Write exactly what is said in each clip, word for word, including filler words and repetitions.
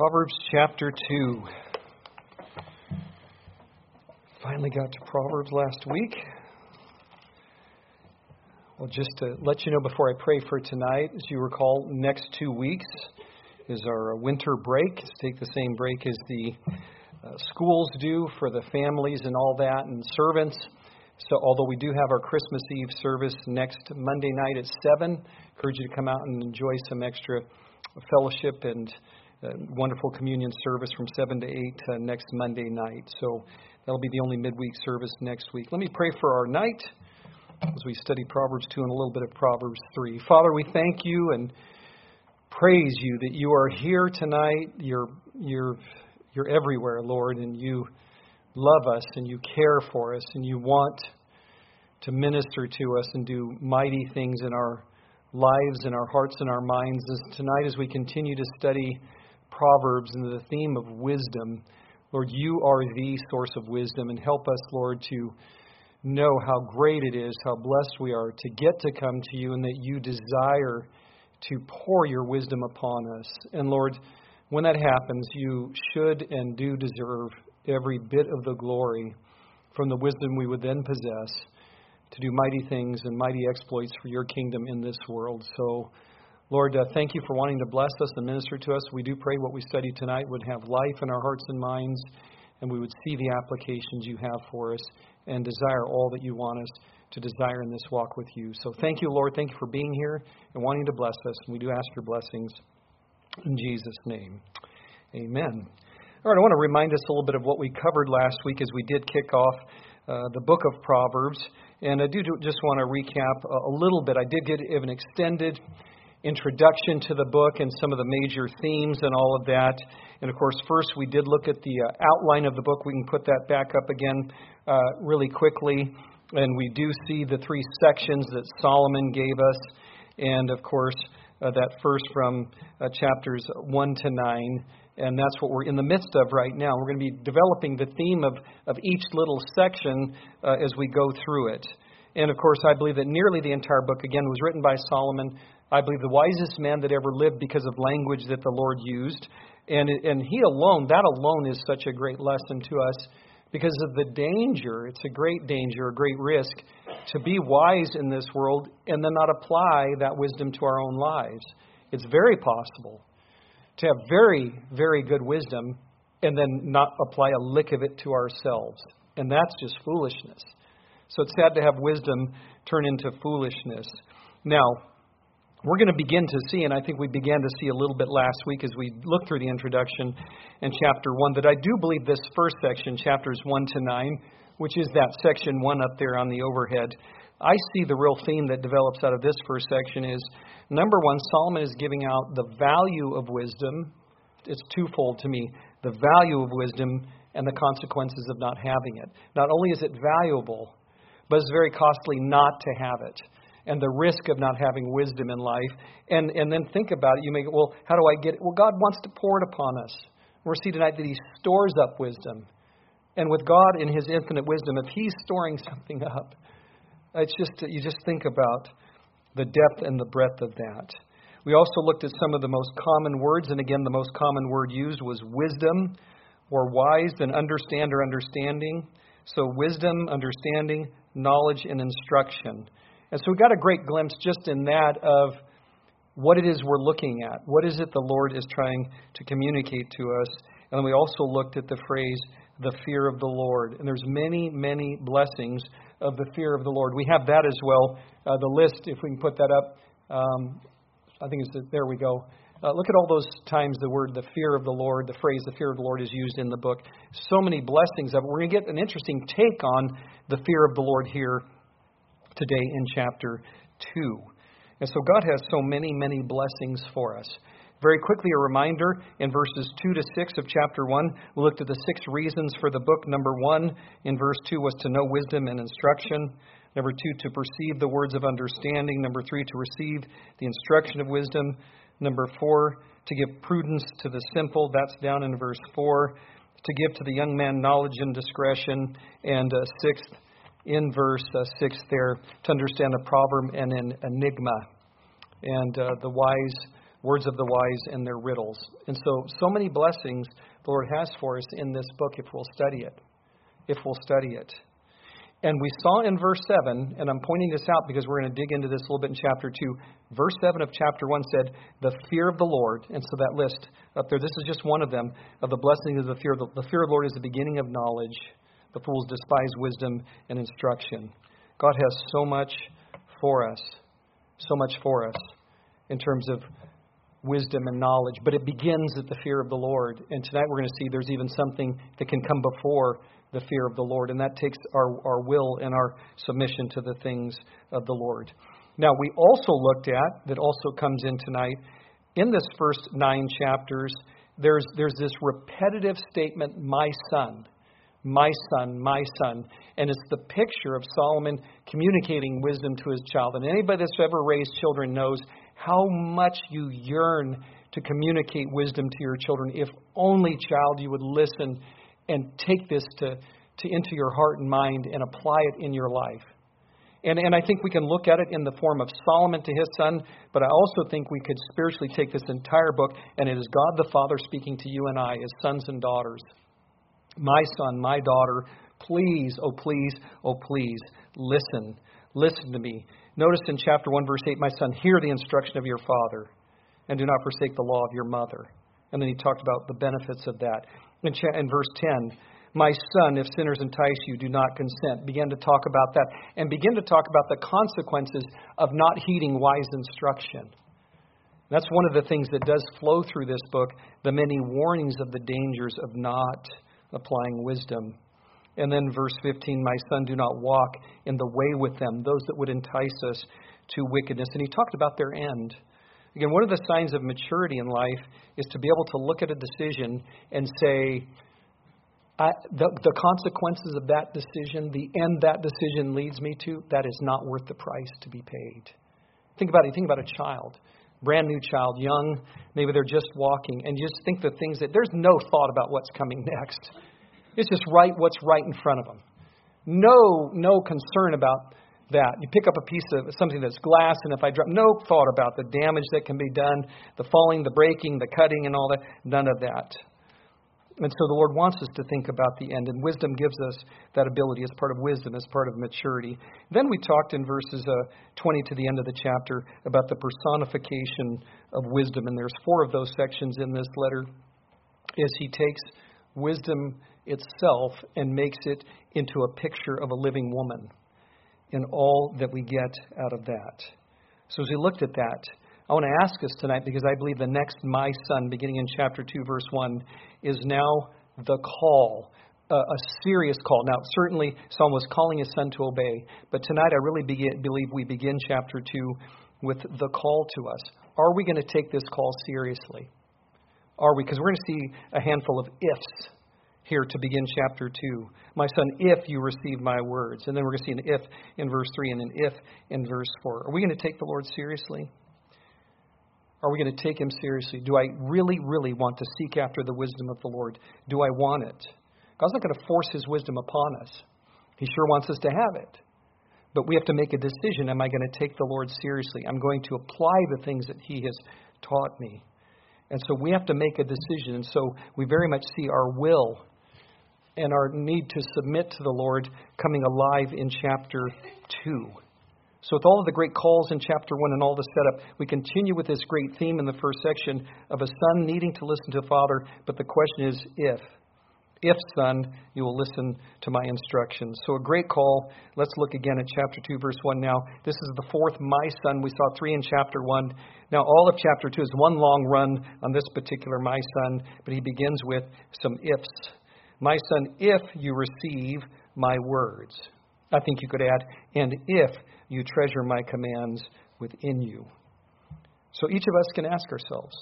Proverbs chapter two. Finally got to Proverbs last week. Well, just to let you know before I pray for tonight, as you recall, next two weeks is our winter break. It's take the same break as the uh, schools do for the families and all that and servants. So although we do have our Christmas Eve service next Monday night at seven, I encourage you to come out and enjoy some extra fellowship and uh, wonderful communion service from seven to eight uh, next Monday night. So that'll be the only midweek service next week. Let me pray for our night as we study Proverbs two and a little bit of Proverbs three. Father, we thank you and praise you that you are here tonight. You're you're you're everywhere, Lord, and you love us and you care for us and you want to minister to us and do mighty things in our lives, in our hearts, and our minds. As tonight, as we continue to study Proverbs and the theme of wisdom, Lord, you are the source of wisdom, and help us, Lord, to know how great it is, how blessed we are to get to come to you, and that you desire to pour your wisdom upon us. And Lord, when that happens, you should and do deserve every bit of the glory from the wisdom we would then possess to do mighty things and mighty exploits for your kingdom in this world. So, Lord, uh, thank you for wanting to bless us and minister to us. We do pray what we study tonight would have life in our hearts and minds, and we would see the applications you have for us and desire all that you want us to desire in this walk with you. So thank you, Lord. Thank you for being here and wanting to bless us. And we do ask your blessings in Jesus' name. Amen. All right, I want to remind us a little bit of what we covered last week as we did kick off uh, the book of Proverbs. And I do just want to recap a, a little bit. I did get an extended introduction to the book and some of the major themes and all of that. And of course, first we did look at the uh, outline of the book. We can put that back up again uh, really quickly. And we do see the three sections that Solomon gave us. And of course, uh, that first from uh, chapters one to nine. And that's what we're in the midst of right now. We're going to be developing the theme of, of each little section uh, as we go through it. And of course, I believe that nearly the entire book, again, was written by Solomon. I believe the wisest man that ever lived because of language that the Lord used. And and he alone, that alone is such a great lesson to us because of the danger. It's a great danger, a great risk to be wise in this world and then not apply that wisdom to our own lives. It's very possible to have very, very good wisdom and then not apply a lick of it to ourselves. And that's just foolishness. So it's sad to have wisdom turn into foolishness. Now, we're going to begin to see, and I think we began to see a little bit last week as we looked through the introduction in chapter one, that I do believe this first section, chapters one to nine, which is that section one up there on the overhead, I see the real theme that develops out of this first section is, number one, Solomon is giving out the value of wisdom. It's twofold to me, the value of wisdom and the consequences of not having it. Not only is it valuable, but it's very costly not to have it. And the risk of not having wisdom in life. And and then think about it. You may go, well, how do I get it? Well, God wants to pour it upon us. We're seeing tonight that He stores up wisdom. And with God in His infinite wisdom, if He's storing something up, it's just, you just think about the depth and the breadth of that. We also looked at some of the most common words. And again, the most common word used was wisdom or wise and understand or understanding. So wisdom, understanding, knowledge, and instruction. And so we got a great glimpse just in that of what it is we're looking at. What is it the Lord is trying to communicate to us? And then we also looked at the phrase, the fear of the Lord. And there's many, many blessings of the fear of the Lord. We have that as well. Uh, the list, if we can put that up, um, I think it's, there we go. Uh, look at all those times the word, the fear of the Lord, the phrase, the fear of the Lord is used in the book. So many blessings of it. We're going to get an interesting take on the fear of the Lord here today in chapter two. And so God has so many, many blessings for us. Very quickly, a reminder, in verses two to six of chapter one, we looked at the six reasons for the book. Number one, in verse two, was to know wisdom and instruction. Number two, to perceive the words of understanding. Number three, to receive the instruction of wisdom. Number four, to give prudence to the simple. That's down in verse four. To give to the young man knowledge and discretion. And uh, sixth, in verse uh, six there, to understand a proverb and an enigma. And uh, the wise words of the wise and their riddles. And so, so many blessings the Lord has for us in this book if we'll study it. If we'll study it. And we saw in verse seven, and I'm pointing this out because we're going to dig into this a little bit in chapter two. Verse seven of chapter one said, the fear of the Lord. And so that list up there, this is just one of them, of the blessings of the fear of the, the fear of the Lord is the beginning of knowledge. The fools despise wisdom and instruction. God has so much for us, so much for us in terms of wisdom and knowledge. But it begins at the fear of the Lord. And tonight we're going to see there's even something that can come before the fear of the Lord, and that takes our, our will and our submission to the things of the Lord. Now, we also looked at, that also comes in tonight, in this first nine chapters, there's there's this repetitive statement, my son, my son, my son. And it's the picture of Solomon communicating wisdom to his child. And anybody that's ever raised children knows how much you yearn to communicate wisdom to your children. If only, child, you would listen and take this to, to into your heart and mind and apply it in your life. And and I think we can look at it in the form of Solomon to his son, but I also think we could spiritually take this entire book, and it is God the Father speaking to you and I as sons and daughters. My son, my daughter, please, oh please, oh please, listen. Listen to me. Notice in chapter one, verse eight, my son, hear the instruction of your father, and do not forsake the law of your mother. And then he talked about the benefits of that. In, cha- in verse ten, my son, if sinners entice you, do not consent. Begin to talk about that. And begin to talk about the consequences of not heeding wise instruction. That's one of the things that does flow through this book, the many warnings of the dangers of not applying wisdom. And then verse fifteen, my son, do not walk in the way with them, those that would entice us to wickedness. And he talked about their end. Again, one of the signs of maturity in life is to be able to look at a decision and say, I, the, the consequences of that decision, the end that decision leads me to, that is not worth the price to be paid. Think about it. Think about a child, brand new child, young, maybe they're just walking, and you just think the things that, there's no thought about what's coming next. It's just right what's right in front of them. No, no concern about that. You pick up a piece of something that's glass, and if I drop, no thought about the damage that can be done, the falling, the breaking, the cutting, and all that. None of that. And so the Lord wants us to think about the end, and wisdom gives us that ability as part of wisdom, as part of maturity. Then we talked in verses uh, twenty to the end of the chapter about the personification of wisdom, and there's four of those sections in this letter, as he takes wisdom itself and makes it into a picture of a living woman in all that we get out of that. So as we looked at that, I want to ask us tonight, because I believe the next my son, beginning in chapter two, verse one, is now the call, uh, a serious call. Now, certainly, Solomon was calling his son to obey, but tonight I really begin, believe we begin chapter two with the call to us. Are we going to take this call seriously? Are we? Because we're going to see a handful of ifs here to begin chapter two. My son, if you receive my words. And then we're going to see an if in verse three and an if in verse four. Are we going to take the Lord seriously? Are we going to take him seriously? Do I really, really want to seek after the wisdom of the Lord? Do I want it? God's not going to force his wisdom upon us. He sure wants us to have it. But we have to make a decision. Am I going to take the Lord seriously? I'm going to apply the things that he has taught me. And so we have to make a decision. And so we very much see our will and our need to submit to the Lord coming alive in chapter two. So with all of the great calls in chapter one and all the setup, we continue with this great theme in the first section of a son needing to listen to a father. But the question is, if. If, son, you will listen to my instructions. So a great call. Let's look again at chapter two, verse one now. This is the fourth, my son. We saw three in chapter one. Now all of chapter two is one long run on this particular my son. But he begins with some ifs. My son, if you receive my words. I think you could add, and if you treasure my commands within you. So each of us can ask ourselves,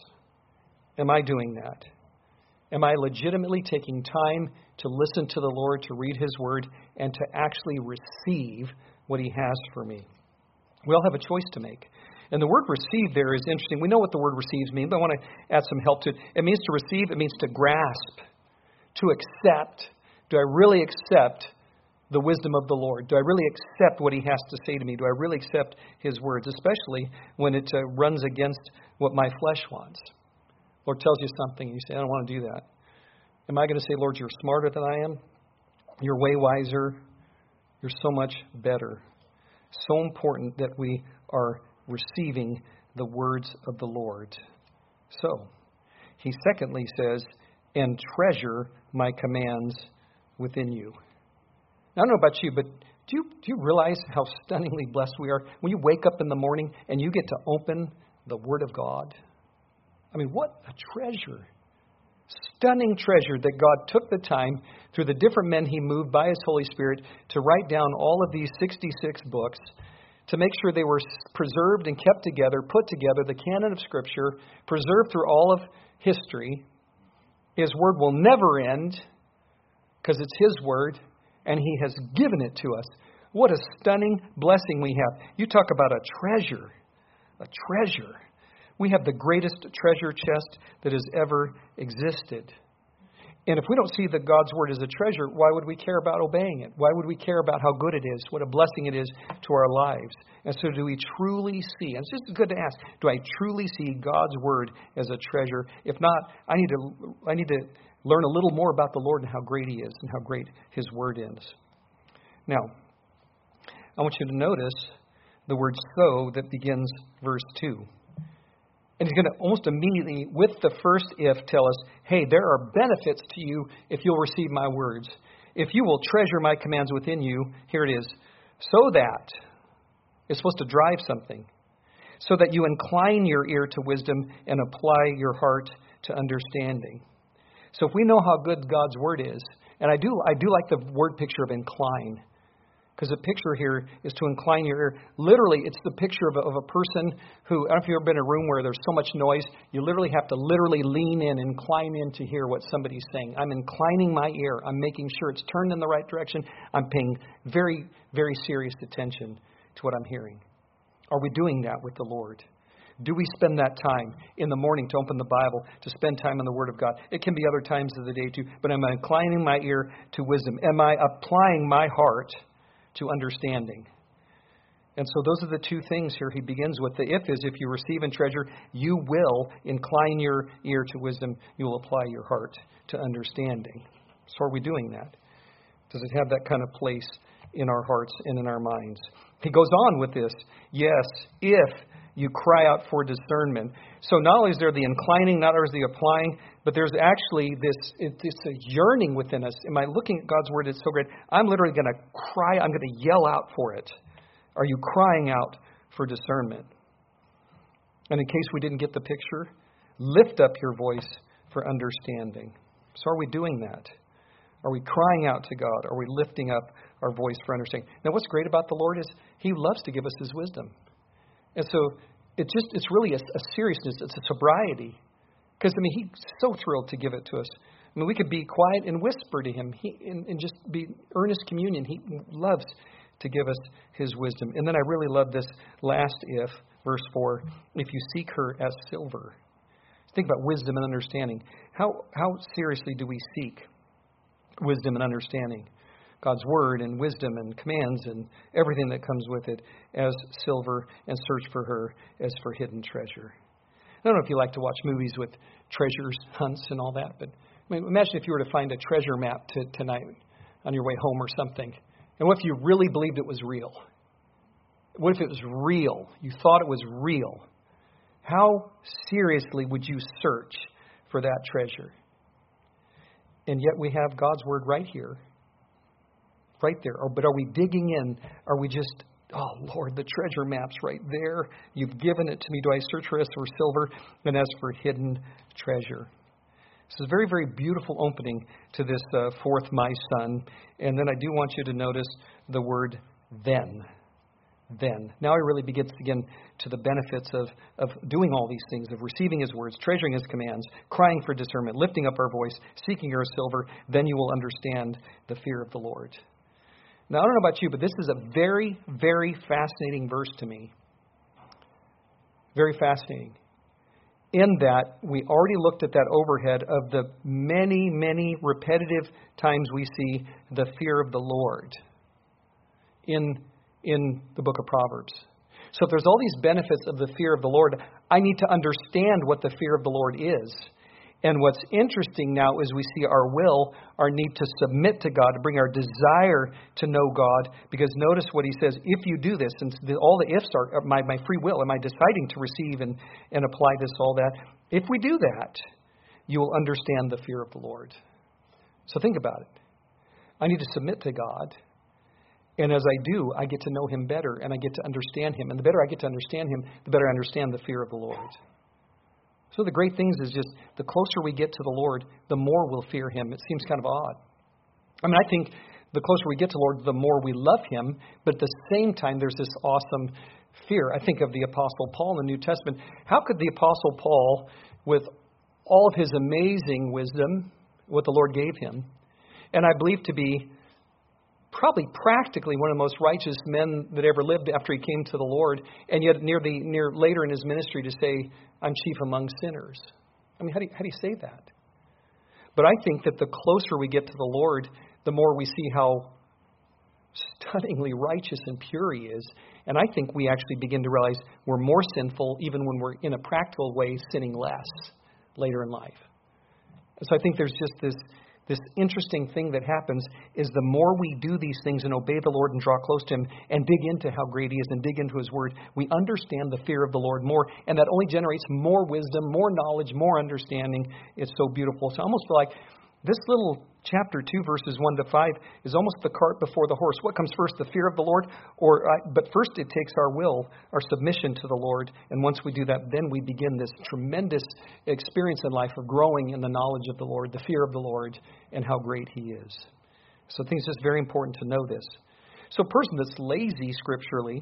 am I doing that? Am I legitimately taking time to listen to the Lord, to read his word, and to actually receive what he has for me? We all have a choice to make. And the word receive there is interesting. We know what the word receives means, but I want to add some help to it. It means to receive, it means to grasp, to accept. Do I really accept the wisdom of the Lord? Do I really accept what He has to say to me? Do I really accept His words, especially when it uh, runs against what my flesh wants? Lord tells you something, and you say, I don't want to do that. Am I going to say, Lord, you're smarter than I am? You're way wiser. You're so much better. So important that we are receiving the words of the Lord. So, He secondly says, and treasure my commands within you. Now, I don't know about you, but do you, do you realize how stunningly blessed we are when you wake up in the morning and you get to open the Word of God? I mean, what a treasure. Stunning treasure that God took the time through the different men He moved by His Holy Spirit to write down all of these sixty-six books, to make sure they were preserved and kept together, put together, the canon of Scripture, preserved through all of history. His Word will never end because it's His Word, and He has given it to us. What a stunning blessing we have. You talk about a treasure, a treasure. We have the greatest treasure chest that has ever existed. And if we don't see that God's Word is a treasure, why would we care about obeying it? Why would we care about how good it is, what a blessing it is to our lives? And so do we truly see, and it's just good to ask, do I truly see God's Word as a treasure? If not, I need to I need to learn a little more about the Lord and how great He is and how great His Word is. Now, I want you to notice the word so that begins verse two. And He's going to almost immediately, with the first if, tell us, hey, there are benefits to you if you'll receive my words. If you will treasure my commands within you, here it is, so that, it's supposed to drive something, so that you incline your ear to wisdom and apply your heart to understanding. So if we know how good God's Word is, and I do I do like the word picture of incline, because the picture here is to incline your ear. Literally, it's the picture of a, of a person who, I don't know if you've ever been in a room where there's so much noise, you literally have to literally lean in, incline in to hear what somebody's saying. I'm inclining my ear. I'm making sure it's turned in the right direction. I'm paying very, very serious attention to what I'm hearing. Are we doing that with the Lord? Do we spend that time in the morning to open the Bible, to spend time in the Word of God? It can be other times of the day too, but am I inclining my ear to wisdom? Am I applying my heart to understanding? And so those are the two things here. He begins with the if is, if you receive and treasure, you will incline your ear to wisdom. You will apply your heart to understanding. So are we doing that? Does it have that kind of place in our hearts and in our minds? He goes on with this. Yes, if you cry out for discernment. So not only is there the inclining, not only is the applying, but there's actually this, it's a yearning within us. Am I looking at God's Word? It's so great. I'm literally going to cry. I'm going to yell out for it. Are you crying out for discernment? And in case we didn't get the picture, lift up your voice for understanding. So are we doing that? Are we crying out to God? Are we lifting up our voice for understanding? Now, what's great about the Lord is He loves to give us His wisdom. And so it just it's really a, a seriousness, it's a sobriety. Because, I mean, He's so thrilled to give it to us. I mean, we could be quiet and whisper to Him he, and, and just be earnest communion. He loves to give us His wisdom. And then I really love this last if, verse four, if you seek her as silver. Think about wisdom and understanding. How how seriously do we seek wisdom and understanding? God's Word and wisdom and commands and everything that comes with it as silver, and search for her as for hidden treasure. I don't know if you like to watch movies with treasures, hunts, and all that, but I mean, imagine if you were to find a treasure map to, tonight on your way home or something. And what if you really believed it was real? What if it was real? You thought it was real. How seriously would you search for that treasure? And yet we have God's Word right here. Right there. Oh, but are we digging in? Are we just, oh, Lord, the treasure map's right there. You've given it to me. Do I search for as for silver and as for hidden treasure? This is a very, very beautiful opening to this uh, fourth my son. And then I do want you to notice the word then. Then. Now he really begins again to the benefits of, of doing all these things, of receiving His words, treasuring His commands, crying for discernment, lifting up our voice, seeking her as silver. Then you will understand the fear of the Lord. Now, I don't know about you, but this is a very, very fascinating verse to me. Very fascinating. In that, we already looked at that overhead of the many, many repetitive times we see the fear of the Lord. in, in the book of Proverbs. So if there's all these benefits of the fear of the Lord, I need to understand what the fear of the Lord is. And what's interesting now is we see our will, our need to submit to God, to bring our desire to know God. Because notice what he says, if you do this, and the, all the ifs are my, my free will, am I deciding to receive and, and apply this, all that? If we do that, you will understand the fear of the Lord. So think about it. I need to submit to God. And as I do, I get to know him better and I get to understand him. And the better I get to understand him, the better I understand the fear of the Lord. So the great things is just the closer we get to the Lord, the more we'll fear him. It seems kind of odd. I mean, I think the closer we get to the Lord, the more we love him. But at the same time, there's this awesome fear. I think of the Apostle Paul in the New Testament. How could the Apostle Paul, with all of his amazing wisdom, what the Lord gave him, and I believe to be probably practically one of the most righteous men that ever lived after he came to the Lord, and yet near the near later in his ministry to say, I'm chief among sinners. I mean, how do you, how do you say that? But I think that the closer we get to the Lord, the more we see how stunningly righteous and pure he is. And I think we actually begin to realize we're more sinful even when we're in a practical way sinning less later in life. So I think there's just this This interesting thing that happens is the more we do these things and obey the Lord and draw close to him and dig into how great he is and dig into his word, we understand the fear of the Lord more. And that only generates more wisdom, more knowledge, more understanding. It's so beautiful. So I almost feel like this little chapter two, verses one to five, is almost the cart before the horse. What comes first, the fear of the Lord? Or, uh, but first it takes our will, our submission to the Lord. And once we do that, then we begin this tremendous experience in life of growing in the knowledge of the Lord, the fear of the Lord, and how great he is. So I think it's just very important to know this. So a person that's lazy scripturally,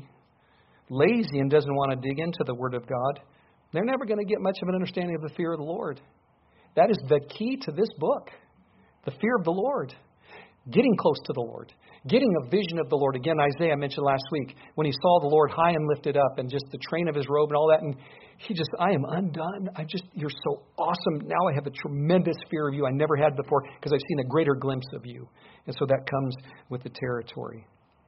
lazy and doesn't want to dig into the Word of God, they're never going to get much of an understanding of the fear of the Lord. That is the key to this book. The fear of the Lord, getting close to the Lord, getting a vision of the Lord. Again, Isaiah mentioned last week when he saw the Lord high and lifted up and just the train of his robe and all that. And he just, I am undone. I just, you're so awesome. Now I have a tremendous fear of you I never had before because I've seen a greater glimpse of you. And so that comes with the territory.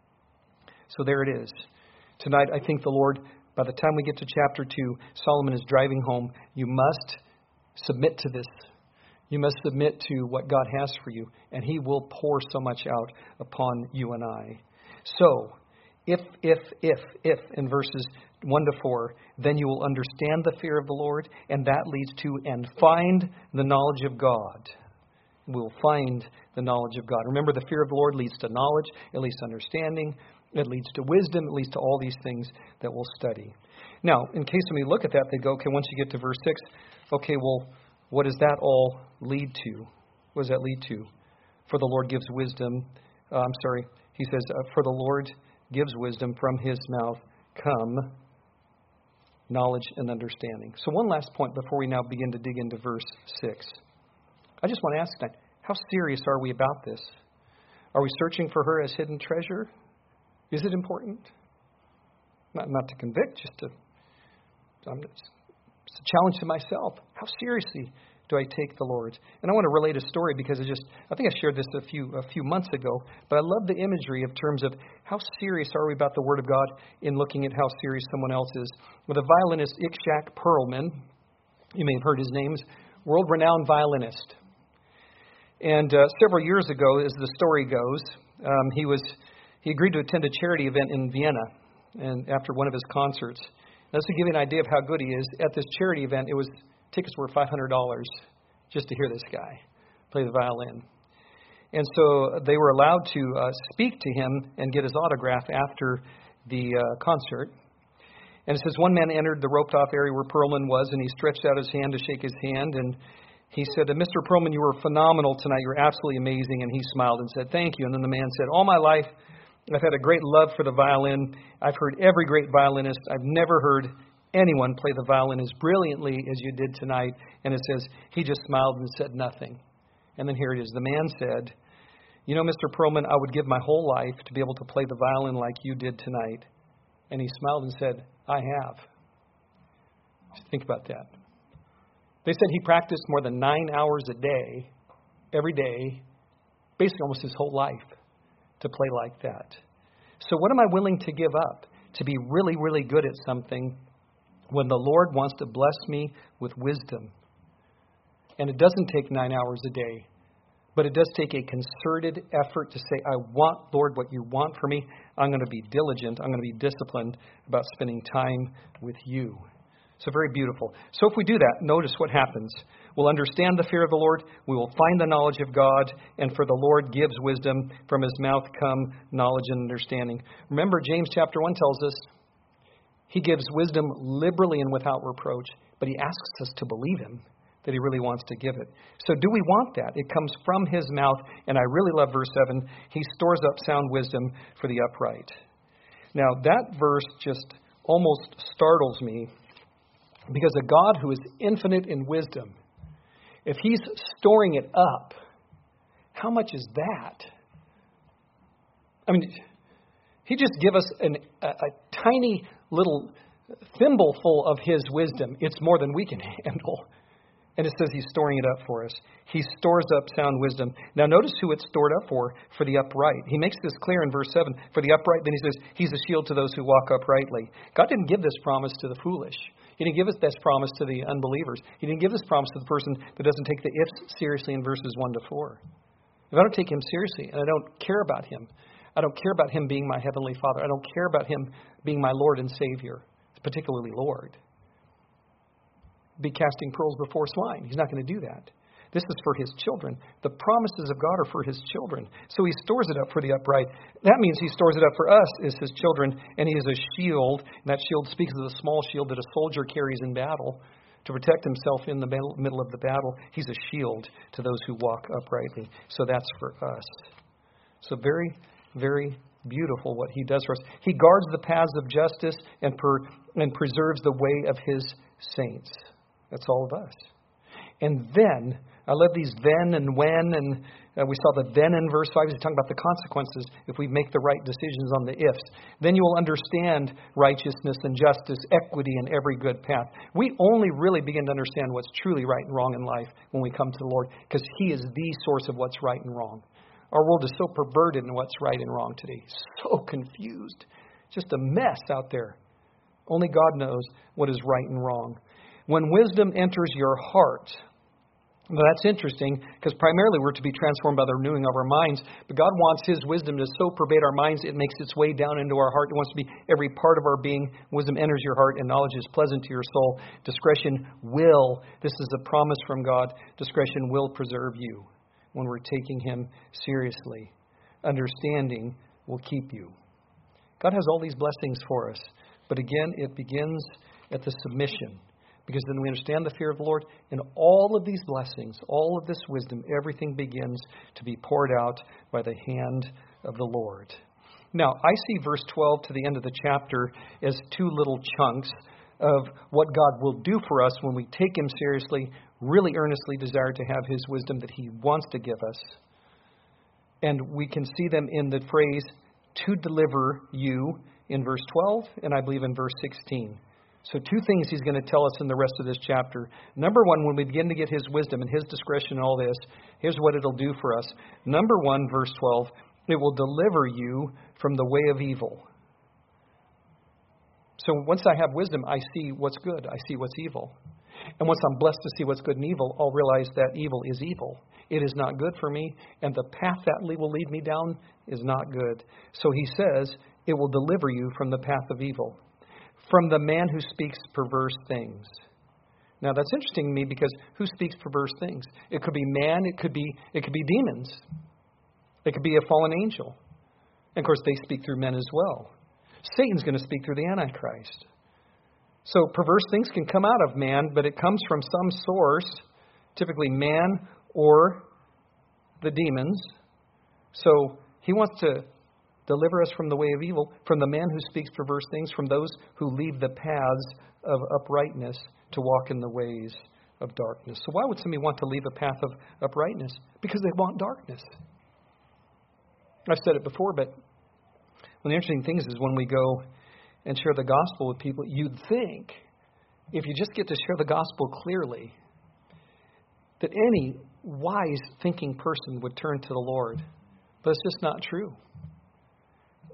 So there it is. Tonight, I think the Lord, by the time we get to chapter two, Solomon is driving home. You must submit to this. You must submit to what God has for you, and he will pour so much out upon you and I. So, if, if, if, if, in verses one to four, then you will understand the fear of the Lord, and that leads to, and find the knowledge of God. We will find the knowledge of God. Remember, the fear of the Lord leads to knowledge, it leads to understanding, it leads to wisdom, it leads to all these things that we'll study. Now, in case when we look at that, they go, okay, once you get to verse six, okay, well, what does that all lead to? What does that lead to? For the Lord gives wisdom. Uh, I'm sorry. He says, uh, for the Lord gives wisdom, from his mouth come knowledge and understanding. So one last point before we now begin to dig into verse six. I just want to ask tonight, how serious are we about this? Are we searching for her as hidden treasure? Is it important? Not, not to convict, just to... I'm just, It's a challenge to myself. How seriously do I take the Lord? And I want to relate a story because I just, I think I shared this a few a few months ago, but I love the imagery of terms of how serious are we about the Word of God in looking at how serious someone else is. With a violinist, Itzhak Perlman, you may have heard his name, world-renowned violinist. And uh, several years ago, as the story goes, um, he was he agreed to attend a charity event in Vienna, and after one of his concerts. Now, to give you an idea of how good he is, at this charity event, it was tickets were five hundred dollars just to hear this guy play the violin. And so they were allowed to uh, speak to him and get his autograph after the uh, concert. And it says one man entered the roped-off area where Perlman was, and he stretched out his hand to shake his hand. And he said, Mister Perlman, you were phenomenal tonight. You were absolutely amazing. And he smiled and said, thank you. And then the man said, all my life, I've had a great love for the violin. I've heard every great violinist. I've never heard anyone play the violin as brilliantly as you did tonight. And it says, he just smiled and said nothing. And then here it is. The man said, you know, Mister Perlman, I would give my whole life to be able to play the violin like you did tonight. And he smiled and said, I have. Just think about that. They said he practiced more than nine hours a day, every day, basically almost his whole life, to play like that. So what am I willing to give up to be really, really good at something when the Lord wants to bless me with wisdom? And it doesn't take nine hours a day, but it does take a concerted effort to say, I want, Lord, what you want for me. I'm going to be diligent. I'm going to be disciplined about spending time with you. So very beautiful. So if we do that, notice what happens. We'll understand the fear of the Lord. We will find the knowledge of God. And for the Lord gives wisdom. From his mouth come knowledge and understanding. Remember, James chapter one tells us he gives wisdom liberally and without reproach. But he asks us to believe him, that he really wants to give it. So do we want that? It comes from his mouth. And I really love verse seven. He stores up sound wisdom for the upright. Now that verse just almost startles me. Because a God who is infinite in wisdom, if he's storing it up, how much is that? I mean, he just give us an, a, a tiny little thimbleful of his wisdom. It's more than we can handle. And it says he's storing it up for us. He stores up sound wisdom. Now notice who it's stored up for, for the upright. He makes this clear in verse seven. For the upright, then he says, he's a shield to those who walk uprightly. God didn't give this promise to the foolish. He didn't give us this promise to the unbelievers. He didn't give this promise to the person that doesn't take the ifs seriously in verses one to four. If I don't take him seriously and I don't care about him, I don't care about him being my heavenly Father. I don't care about him being my Lord and Savior, particularly Lord. Be casting pearls before swine. He's not going to do that. This is for his children. The promises of God are for his children. So he stores it up for the upright. That means he stores it up for us as his children, and he is a shield. And that shield speaks of the small shield that a soldier carries in battle to protect himself in the middle of the battle. He's a shield to those who walk uprightly. So that's for us. So very, very beautiful what he does for us. He guards the paths of justice and, per, and preserves the way of his saints. That's all of us. And then, I love these then and when, and uh, we saw the then in verse five. He's talking about the consequences if we make the right decisions on the ifs. Then you will understand righteousness and justice, equity, and every good path. We only really begin to understand what's truly right and wrong in life when we come to the Lord, because he is the source of what's right and wrong. Our world is so perverted in what's right and wrong today. So confused. Just a mess out there. Only God knows what is right and wrong. When wisdom enters your heart, now that's interesting because primarily we're to be transformed by the renewing of our minds. But God wants his wisdom to so pervade our minds it makes its way down into our heart. It wants to be every part of our being. Wisdom enters your heart and knowledge is pleasant to your soul. Discretion will, this is a promise from God, discretion will preserve you when we're taking him seriously. Understanding will keep you. God has all these blessings for us. But again, it begins at the submission. Because then we understand the fear of the Lord, and all of these blessings, all of this wisdom, everything begins to be poured out by the hand of the Lord. Now, I see verse twelve to the end of the chapter as two little chunks of what God will do for us when we take him seriously, really earnestly desire to have his wisdom that he wants to give us. And we can see them in the phrase, to deliver you, in verse twelve, and I believe in verse sixteen. So two things he's going to tell us in the rest of this chapter. Number one, when we begin to get his wisdom and his discretion and all this, here's what it'll do for us. Number one, verse twelve, it will deliver you from the way of evil. So once I have wisdom, I see what's good. I see what's evil. And once I'm blessed to see what's good and evil, I'll realize that evil is evil. It is not good for me, and the path that will lead me down is not good. So he says, it will deliver you from the path of evil. From the man who speaks perverse things. Now that's interesting to me because who speaks perverse things? It could be man, it could be it could be demons. It could be a fallen angel. And of course they speak through men as well. Satan's going to speak through the Antichrist. So perverse things can come out of man, but it comes from some source, typically man or the demons. So he wants to deliver us from the way of evil, from the man who speaks perverse things, from those who leave the paths of uprightness to walk in the ways of darkness. So why would somebody want to leave a path of uprightness? Because they want darkness. I've said it before, but one of the interesting things is when we go and share the gospel with people, you'd think, if you just get to share the gospel clearly, that any wise thinking person would turn to the Lord. But it's just not true.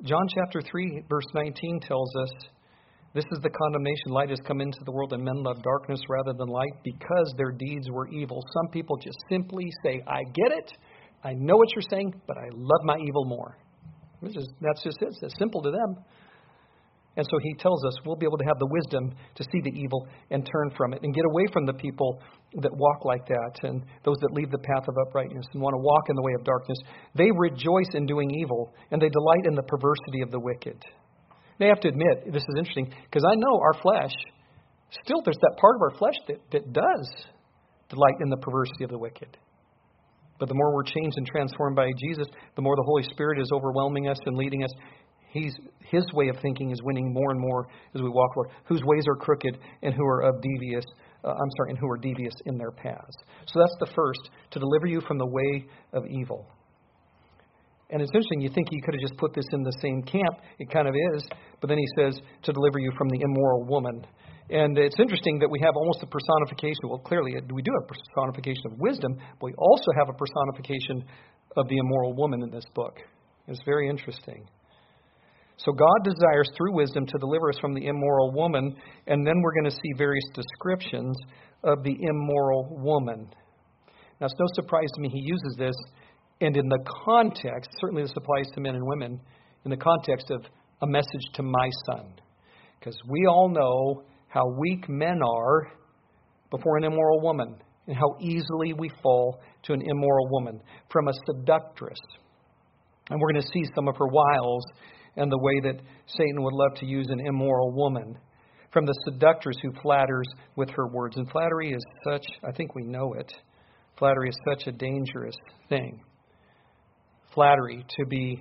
John chapter three, verse nineteen tells us, this is the condemnation. Light has come into the world, and men love darkness rather than light because their deeds were evil. Some people just simply say, I get it. I know what you're saying, but I love my evil more. Which is, that's just it. It's simple to them. And so he tells us we'll be able to have the wisdom to see the evil and turn from it and get away from the people that walk like that and those that leave the path of uprightness and want to walk in the way of darkness. They rejoice in doing evil, and they delight in the perversity of the wicked. They have to admit, this is interesting, because I know our flesh, still there's that part of our flesh that, that does delight in the perversity of the wicked. But the more we're changed and transformed by Jesus, the more the Holy Spirit is overwhelming us and leading us. He's, his way of thinking is winning more and more as we walk forward. Whose ways are crooked and who are of devious, uh, I'm sorry, and who are devious in their paths. So that's the first, to deliver you from the way of evil. And it's interesting, you think he could have just put this in the same camp. It kind of is. But then he says, to deliver you from the immoral woman. And it's interesting that we have almost a personification. Well, clearly, we do have a personification of wisdom, but we also have a personification of the immoral woman in this book. It's very interesting. So God desires through wisdom to deliver us from the immoral woman, and then we're going to see various descriptions of the immoral woman. Now, it's no surprise to me he uses this, and in the context, certainly this applies to men and women, in the context of a message to my son. Because we all know how weak men are before an immoral woman, and how easily we fall to an immoral woman from a seductress. And we're going to see some of her wiles and the way that Satan would love to use an immoral woman. From the seductress who flatters with her words. And flattery is such, I think we know it, flattery is such a dangerous thing. Flattery, to be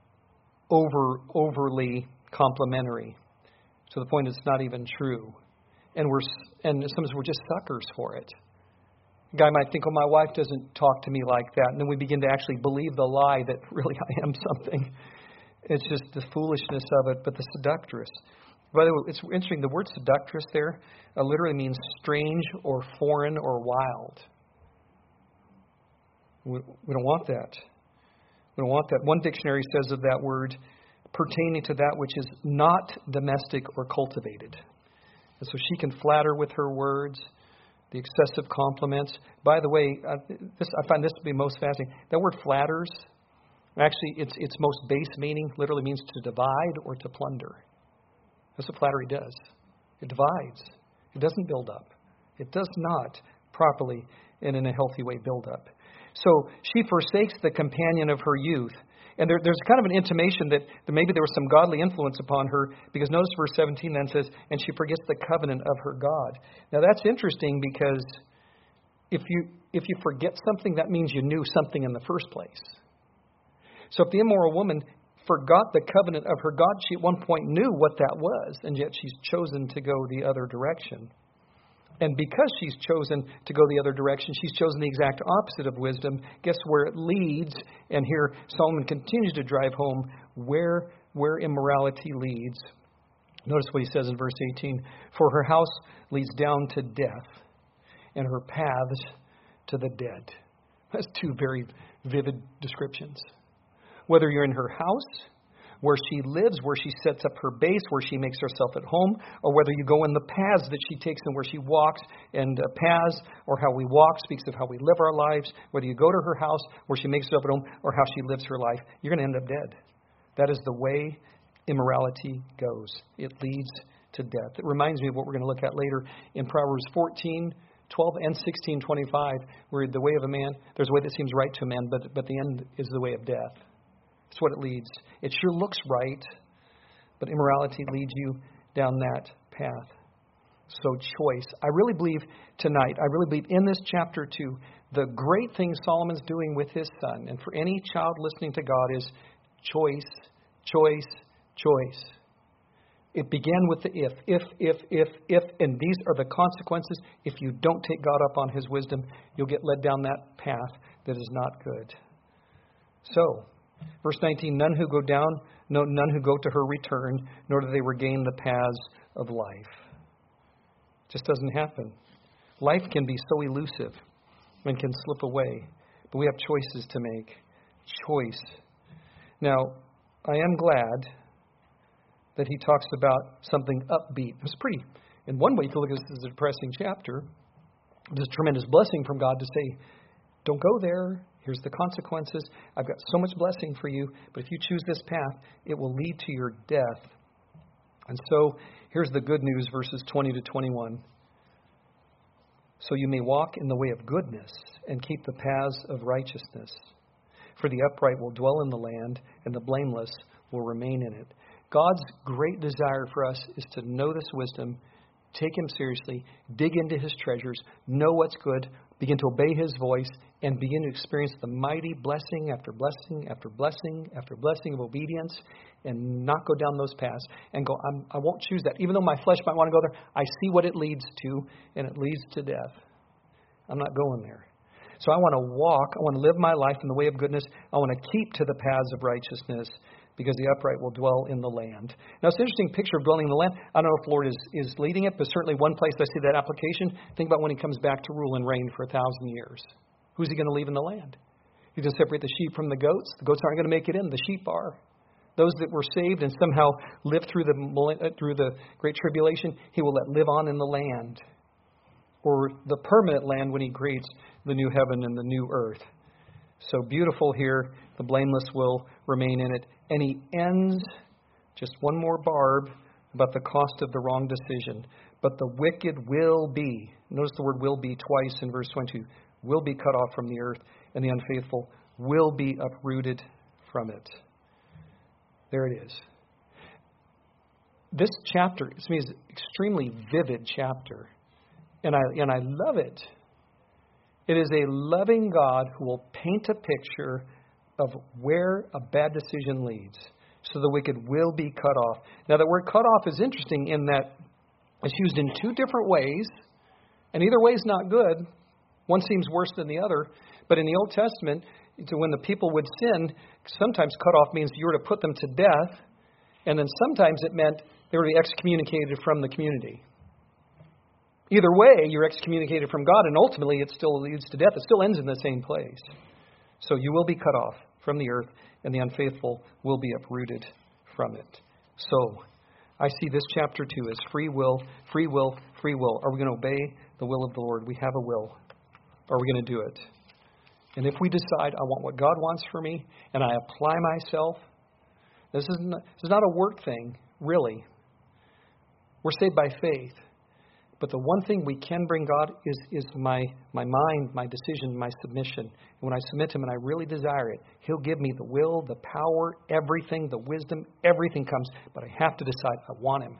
over overly complimentary to the point it's not even true. And we're and sometimes we're just suckers for it. A guy might think, oh, my wife doesn't talk to me like that. And then we begin to actually believe the lie that really I am something. It's just the foolishness of it. But the seductress. By the way, it's interesting. The word seductress there uh, literally means strange or foreign or wild. We, we don't want that. We don't want that. One dictionary says of that word, pertaining to that which is not domestic or cultivated. And so she can flatter with her words, the excessive compliments. By the way, uh, this, I find this to be most fascinating. That word flatters, actually, its its most base meaning literally means to divide or to plunder. That's what flattery does. It divides. It doesn't build up. It does not properly and in a healthy way build up. So she forsakes the companion of her youth. And there, there's kind of an intimation that, that maybe there was some godly influence upon her, because notice verse seventeen then says, and she forgets the covenant of her God. Now that's interesting, because if you if you forget something, that means you knew something in the first place. So if the immoral woman forgot the covenant of her God, she at one point knew what that was, and yet she's chosen to go the other direction. And because she's chosen to go the other direction, she's chosen the exact opposite of wisdom. Guess where it leads? And here Solomon continues to drive home where, where immorality leads. Notice what he says in verse eighteen. For her house leads down to death, and her paths to the dead. That's two very vivid descriptions. Whether you're in her house, where she lives, where she sets up her base, where she makes herself at home, or whether you go in the paths that she takes and where she walks, and uh, paths, or how we walk speaks of how we live our lives, whether you go to her house, where she makes herself at home, or how she lives her life, you're going to end up dead. That is the way immorality goes. It leads to death. It reminds me of what we're going to look at later in Proverbs fourteen, twelve, and sixteen twenty-five, where the way of a man, there's a way that seems right to a man, but, but the end is the way of death. That's what it leads. It sure looks right, but immorality leads you down that path. So choice. I really believe tonight, I really believe in this chapter two, the great thing Solomon's doing with his son, and for any child listening to God, is choice, choice, choice. It began with the if, if, if, if, if, and these are the consequences. If you don't take God up on his wisdom, you'll get led down that path that is not good. So, verse nineteen, none who go down, no, none who go to her return, nor do they regain the paths of life. It just doesn't happen. Life can be so elusive and can slip away, but we have choices to make. Choice. Now, I am glad that he talks about something upbeat. It's pretty, in one way, you could look at this as a depressing chapter. There's a tremendous blessing from God to say, don't go there. Here's the consequences. I've got so much blessing for you, but if you choose this path, it will lead to your death. And so here's the good news, verses twenty to twenty-one. So you may walk in the way of goodness and keep the paths of righteousness. For the upright will dwell in the land, and the blameless will remain in it. God's great desire for us is to know this wisdom, take Him seriously, dig into His treasures, know what's good, begin to obey His voice, and begin to experience the mighty blessing after blessing after blessing after blessing of obedience, and not go down those paths and go, I'm, I won't choose that. Even though my flesh might want to go there, I see what it leads to, and it leads to death. I'm not going there. So I want to walk, I want to live my life in the way of goodness. I want to keep to the paths of righteousness, because the upright will dwell in the land. Now, it's an interesting picture of dwelling in the land. I don't know if the Lord is, is leading it, but certainly one place I see that application. Think about when He comes back to rule and reign for a thousand years. Who's He going to leave in the land? He's going to separate the sheep from the goats. The goats aren't going to make it in. The sheep are. Those that were saved and somehow lived through the through the Great Tribulation, He will let live on in the land, or the permanent land when He creates the new heaven and the new earth. So beautiful here. The blameless will remain in it. And He ends, just one more barb, about the cost of the wrong decision. But the wicked will be, notice the word will be twice in verse twenty-two, will be cut off from the earth, and the unfaithful will be uprooted from it. There it is. This chapter, to me, is an extremely vivid chapter. And I and I love it. It is a loving God who will paint a picture of where a bad decision leads, so the wicked will be cut off. Now, the word cut off is interesting in that it's used in two different ways, and either way is not good. One seems worse than the other. But in the Old Testament, when the people would sin, sometimes cut off means you were to put them to death, and then sometimes it meant they were to be excommunicated from the community. Either way, you're excommunicated from God, and ultimately it still leads to death. It still ends in the same place. So you will be cut off from the earth, and the unfaithful will be uprooted from it. So I see this chapter two as free will, free will, free will. Are we going to obey the will of the Lord? We have a will. Are we going to do it? And if we decide, I want what God wants for me, and I apply myself, this is not, this is not a work thing, really. We're saved by faith. But the one thing we can bring God is, is my, my mind, my decision, my submission. And when I submit to Him and I really desire it, He'll give me the will, the power, everything, the wisdom, everything comes. But I have to decide, I want Him.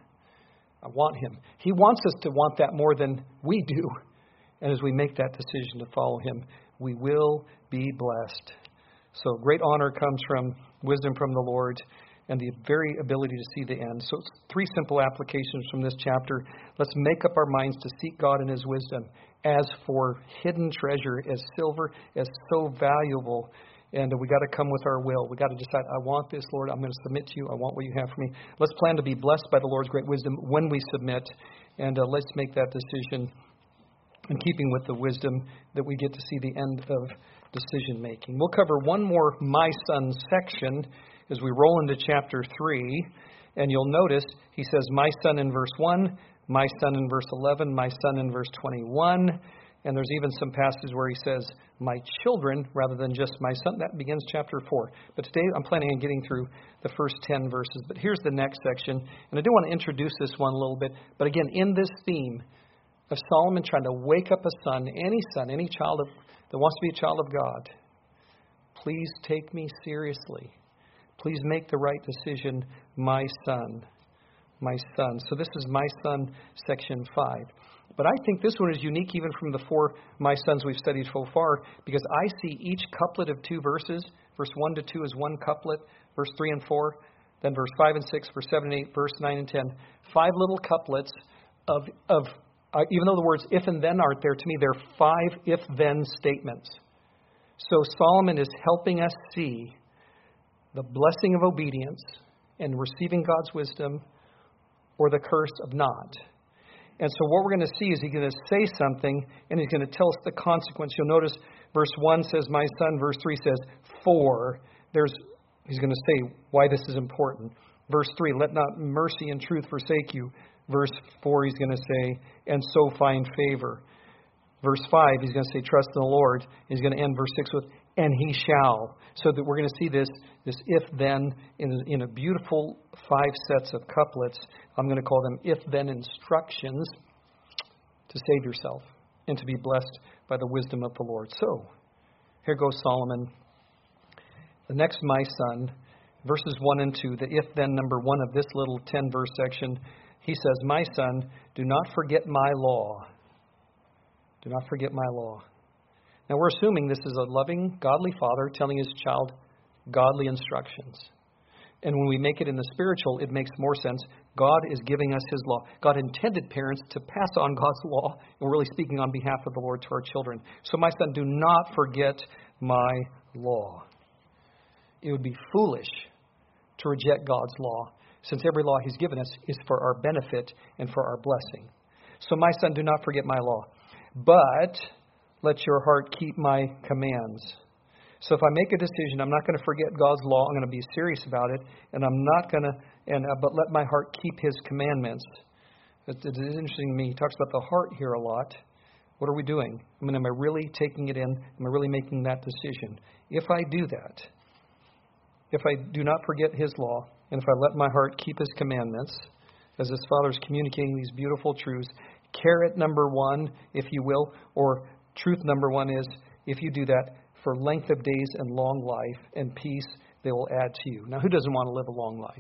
I want Him. He wants us to want that more than we do. And as we make that decision to follow Him, we will be blessed. So great honor comes from wisdom from the Lord, and the very ability to see the end. So it's three simple applications from this chapter. Let's make up our minds to seek God in His wisdom. As for hidden treasure, as silver, as so valuable. And we got to come with our will. We got to decide, I want this, Lord. I'm going to submit to you. I want what you have for me. Let's plan to be blessed by the Lord's great wisdom when we submit. And uh, let's make that decision in keeping with the wisdom that we get to see the end of decision making. We'll cover one more My Son section as we roll into chapter three, and you'll notice he says, my son in verse one, my son in verse eleven, my son in verse twenty-one, and there's even some passages where he says, my children, rather than just my son. That begins chapter four. But today I'm planning on getting through the first ten verses. But here's the next section, and I do want to introduce this one a little bit. But again, in this theme of Solomon trying to wake up a son, any son, any child of, that wants to be a child of God, please take me seriously. Please make the right decision, my son, my son. So this is my son, section five. But I think this one is unique even from the four my sons we've studied so far, because I see each couplet of two verses. Verse one to two is one couplet, verse three and four, then verse five and six, verse seven and eight, verse nine and ten. Five little couplets of, of uh, even though the words if and then aren't there, to me they're five if-then statements. So Solomon is helping us see the blessing of obedience and receiving God's wisdom, or the curse of not. And so what we're going to see is he's going to say something, and he's going to tell us the consequence. You'll notice verse one says, my son. Verse three says, for. There's He's going to say why this is important. Verse three, let not mercy and truth forsake you. Verse four, he's going to say, and so find favor. Verse five, he's going to say, trust in the Lord. He's going to end verse six with, and he shall. So that we're going to see this, this if-then in, in a beautiful five sets of couplets. I'm going to call them if-then instructions to save yourself and to be blessed by the wisdom of the Lord. So, here goes Solomon. The next, my son, verses one and two, the if-then number one of this little ten-verse section, he says, my son, do not forget my law. Do not forget my law. Now, we're assuming this is a loving, godly father telling his child godly instructions. And when we make it in the spiritual, it makes more sense. God is giving us His law. God intended parents to pass on God's law, and we're really speaking on behalf of the Lord to our children. So, my son, do not forget my law. It would be foolish to reject God's law, since every law He's given us is for our benefit and for our blessing. So, my son, do not forget my law, but let your heart keep my commands. So if I make a decision, I'm not going to forget God's law. I'm going to be serious about it, and I'm not going to. And uh, but let my heart keep His commandments. It, it is interesting to me. He talks about the heart here a lot. What are we doing? I mean, am I really taking it in? Am I really making that decision? If I do that, if I do not forget His law, and if I let my heart keep His commandments, as this Father is communicating these beautiful truths, carrot number one, if you will, or truth number one is, if you do that, for length of days and long life and peace they will add to you. Now, who doesn't want to live a long life?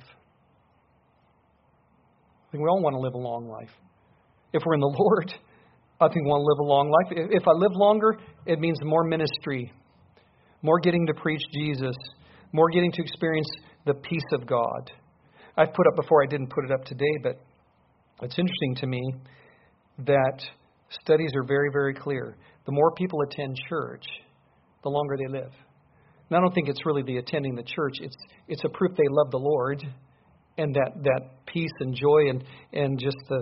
I think we all want to live a long life. If we're in the Lord, I think we want to live a long life. If I live longer, it means more ministry, more getting to preach Jesus, more getting to experience the peace of God. I've put up before, I didn't put it up today, but it's interesting to me that studies are very, very clear. The more people attend church, the longer they live. And I don't think it's really the attending the church. It's it's a proof they love the Lord, and that, that peace and joy and, and just the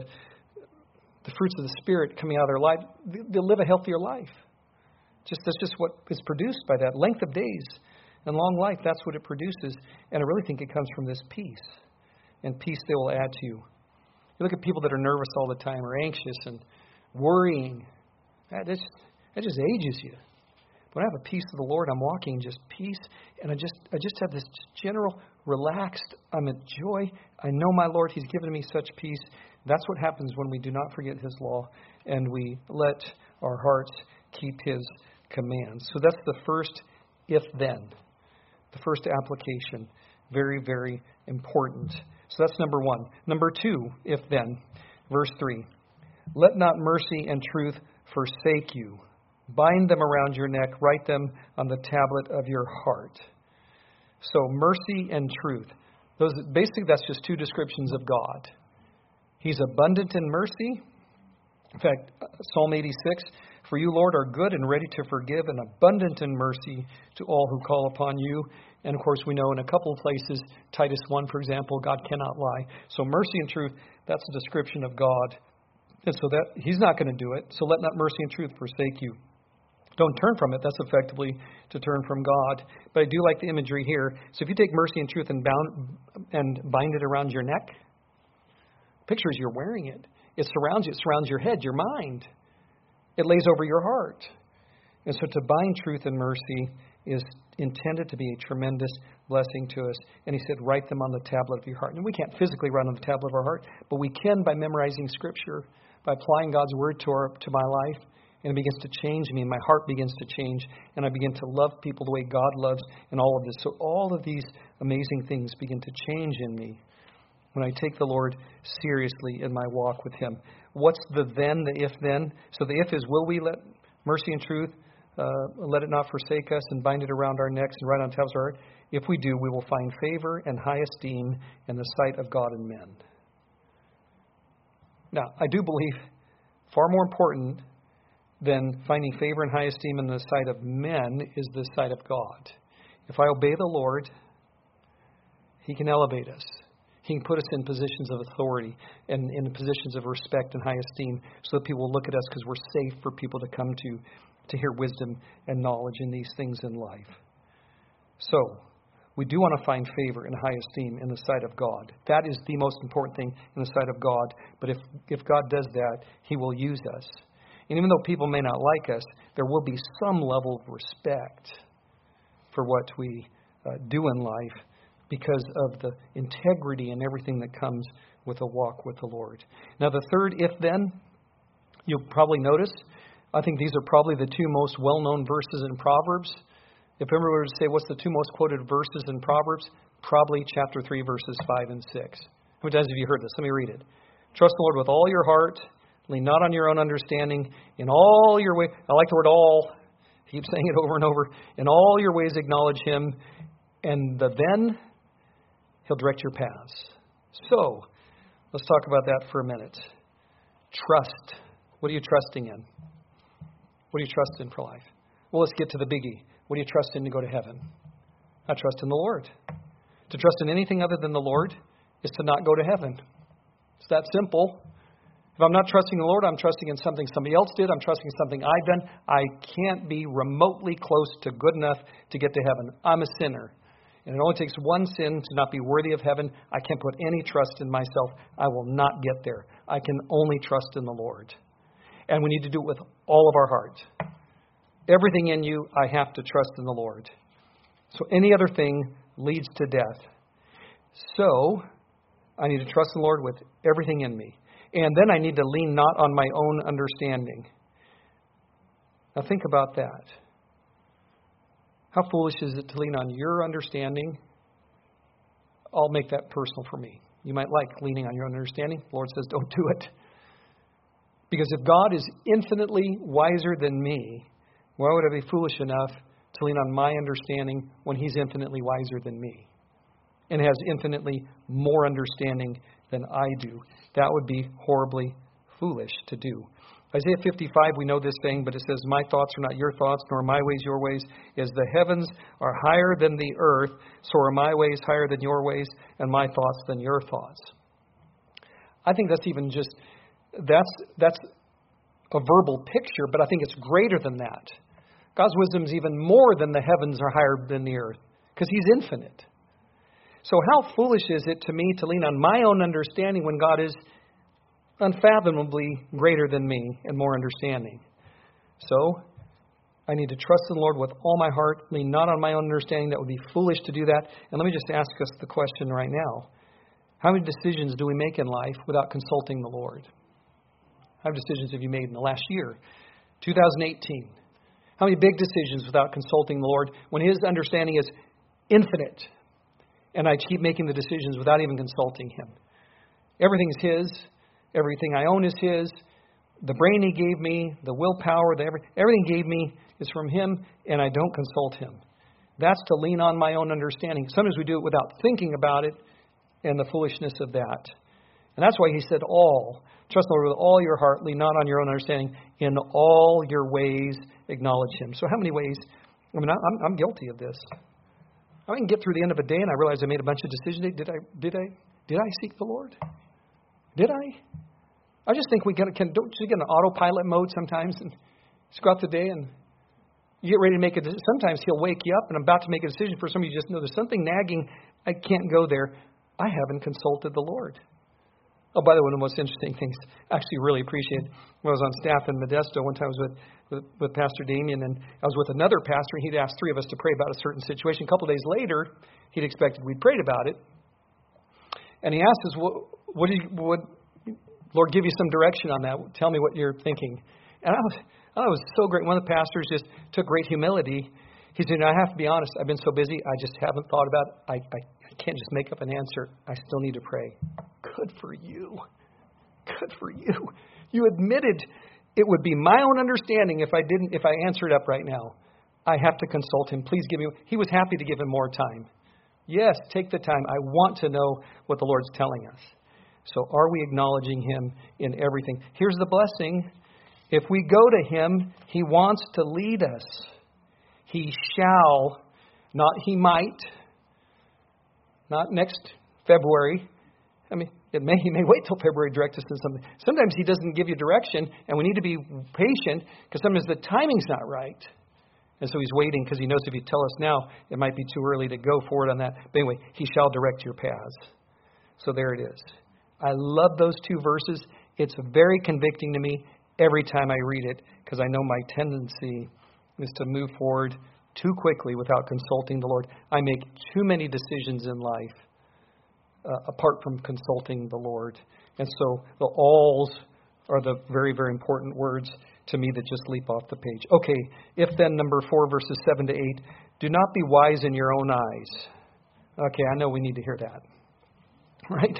the fruits of the Spirit coming out of their life, they'll live a healthier life. Just that's just what is produced by that. Length of days and long life, that's what it produces. And I really think it comes from this peace. And peace they will add to you. You look at people that are nervous all the time or anxious and worrying. That just, that just ages you. When I have a peace of the Lord, I'm walking just peace, and I just I just have this general relaxed, I'm at joy. I know my Lord, He's given me such peace. That's what happens when we do not forget His law and we let our hearts keep His commands. So that's the first if-then, the first application. Very, very important. So that's number one. Number two, if-then, verse three. Let not mercy and truth forsake you. Bind them around your neck. Write them on the tablet of your heart. So mercy and truth. Those basically, that's just two descriptions of God. He's abundant in mercy. In fact, Psalm eighty-six, for you, Lord, are good and ready to forgive and abundant in mercy to all who call upon you. And of course, we know in a couple of places, Titus one, for example, God cannot lie. So mercy and truth, that's a description of God. And so that He's not going to do it. So let not mercy and truth forsake you. Don't turn from it. That's effectively to turn from God. But I do like the imagery here. So if you take mercy and truth and bound and bind it around your neck, picture as you're wearing it. It surrounds you. It surrounds your head, your mind. It lays over your heart. And so to bind truth and mercy is intended to be a tremendous blessing to us. And He said, write them on the tablet of your heart. And we can't physically write on the tablet of our heart, but we can by memorizing Scripture, by applying God's Word to our to my life. And it begins to change me, and my heart begins to change, and I begin to love people the way God loves, and all of this. So all of these amazing things begin to change in me when I take the Lord seriously in my walk with Him. What's the then, the if-then? So the if is, will we let mercy and truth, uh, let it not forsake us, and bind it around our necks and write on tabs of our heart? If we do, we will find favor and high esteem in the sight of God and men. Now, I do believe far more important than finding favor and high esteem in the sight of men is the sight of God. If I obey the Lord, He can elevate us. He can put us in positions of authority and in positions of respect and high esteem so that people will look at us because we're safe for people to come to, to hear wisdom and knowledge in these things in life. So, we do want to find favor and high esteem in the sight of God. That is the most important thing in the sight of God. But if, if God does that, He will use us. And even though people may not like us, there will be some level of respect for what we uh, do in life because of the integrity and everything that comes with a walk with the Lord. Now, the third if then, you'll probably notice, I think these are probably the two most well-known verses in Proverbs. If everyone were to say, what's the two most quoted verses in Proverbs? Probably chapter three, verses five and six. How many times have you heard this? Let me read it. Trust the Lord with all your heart. Lean not on your own understanding. In all your ways, I like the word all. Keep saying it over and over. In all your ways acknowledge Him, and the then He'll direct your paths. So, let's talk about that for a minute. Trust. What are you trusting in? What are you trusting for life? Well, let's get to the biggie. What do you trust in to go to heaven? I trust in the Lord. To trust in anything other than the Lord is to not go to heaven. It's that simple. If I'm not trusting the Lord, I'm trusting in something somebody else did. I'm trusting in something I've done. I can't be remotely close to good enough to get to heaven. I'm a sinner. And it only takes one sin to not be worthy of heaven. I can't put any trust in myself. I will not get there. I can only trust in the Lord. And we need to do it with all of our heart. Everything in you, I have to trust in the Lord. So any other thing leads to death. So I need to trust in the Lord with everything in me. And then I need to lean not on my own understanding. Now think about that. How foolish is it to lean on your understanding? I'll make that personal for me. You might like leaning on your own understanding. The Lord says, don't do it. Because if God is infinitely wiser than me, why would I be foolish enough to lean on my understanding when He's infinitely wiser than me and has infinitely more understanding than I do? That would be horribly foolish to do. Isaiah fifty-five, we know this saying, but it says, my thoughts are not your thoughts, nor my ways your ways. As the heavens are higher than the earth, so are my ways higher than your ways, and my thoughts than your thoughts. I think that's even just, that's that's a verbal picture, but I think it's greater than that. God's wisdom is even more than the heavens are higher than the earth, because He's infinite. So how foolish is it to me to lean on my own understanding when God is unfathomably greater than me and more understanding? So I need to trust in the Lord with all my heart, lean not on my own understanding. That would be foolish to do that. And let me just ask us the question right now. How many decisions do we make in life without consulting the Lord? How many decisions have you made in the last year? two thousand eighteen. How many big decisions without consulting the Lord when His understanding is infinite? And I keep making the decisions without even consulting Him. Everything's His. Everything I own is His. The brain He gave me, the willpower, the every, everything He gave me is from Him, and I don't consult Him. That's to lean on my own understanding. Sometimes we do it without thinking about it and the foolishness of that. And that's why He said all. Trust the Lord with all your heart, lean not on your own understanding. In all your ways, acknowledge Him. So how many ways? I mean, I'm, I'm guilty of this. I can get through the end of a day and I realize I made a bunch of decisions. Did I? Did I? Did I seek the Lord? Did I? I just think we can, can don't you get in autopilot mode sometimes and just go out the day and you get ready to make a decision. Sometimes He'll wake you up and I'm about to make a decision for somebody you just know there's something nagging. I can't go there. I haven't consulted the Lord. Oh, by the way, one of the most interesting things I actually really appreciate when I was on staff in Modesto. One time I was with, with, with Pastor Damien, and I was with another pastor, and he'd asked three of us to pray about a certain situation. A couple of days later, he'd expected we'd prayed about it. And he asked us, what, what did you, what, Lord, give you some direction on that. Tell me what you're thinking. And I was, I was so great. One of the pastors just took great humility. He said, I have to be honest, I've been so busy, I just haven't thought about it. I, I, I can't just make up an answer. I still need to pray. Good for you. Good for you. You admitted it would be my own understanding if I didn't, if I answered up right now. I have to consult Him. Please give me. He was happy to give him more time. Yes, take the time. I want to know what the Lord's telling us. So are we acknowledging Him in everything? Here's the blessing. If we go to Him, He wants to lead us. He shall, not He might, not next February. I mean, it may, He may wait till February to direct us in something. Sometimes He doesn't give you direction, and we need to be patient because sometimes the timing's not right. And so he's waiting because he knows if you tell us now, it might be too early to go forward on that. But anyway, he shall direct your paths. So there it is. I love those two verses. It's very convicting to me every time I read it because I know my tendency is to move forward too quickly without consulting the Lord. I make too many decisions in life uh, apart from consulting the Lord. And so the alls are the very, very important words to me that just leap off the page. Okay, if then, number four, verses seven to eight, do not be wise in your own eyes. Okay, I know we need to hear that. Right?